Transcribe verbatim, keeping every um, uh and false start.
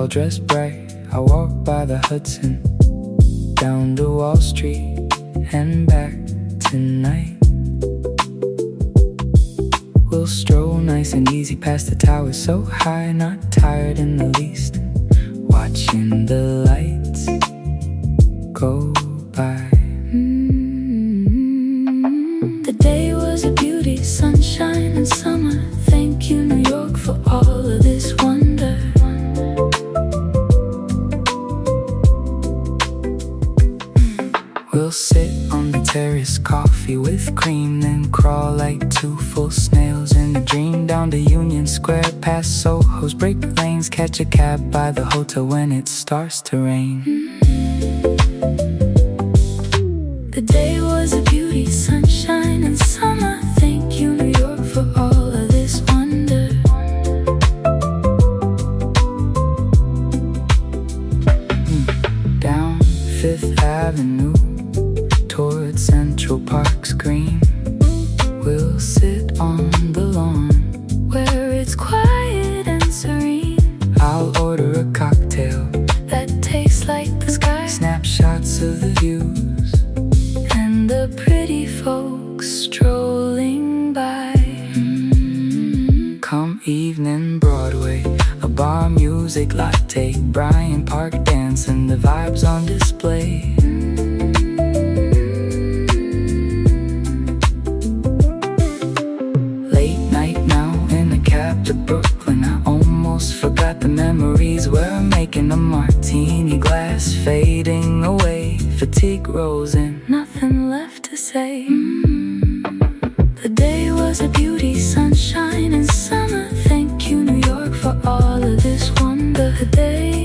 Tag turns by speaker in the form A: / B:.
A: dressed bright. I walk by the Hudson, down to Wall Street, and back tonight. We'll stroll nice and easy past the tower so high, not tired in the least, watching the lights go by. Mm-hmm. The day was a beauty, sunshine and summer. Thank you, New York, for all of this wonder. We'll sit on the terrace, coffee with cream, then crawl like two full snails in a dream. Down to Union Square, past Soho's brick lanes, catch a cab by the hotel when it starts to rain. The day was a beauty, sunshine and summer. Thank you, New York, for all of this wonder. Down Fifth Avenue toward Central Park's green, we'll sit on the lawn where it's quiet and serene. I'll order a cocktail that tastes like the sky, snapshots of the views and the pretty folks strolling by. Mm-hmm. Come evening Broadway, a bar, music, latte, Bryant Park dance, and the vibes on display. To Brooklyn, I almost forgot the memories. We're making a martini glass, fading away. Fatigue rolls in, nothing left to say. Mm-hmm. The day was a beauty, sunshine and summer. Thank you, New York, for all of this wonder. The day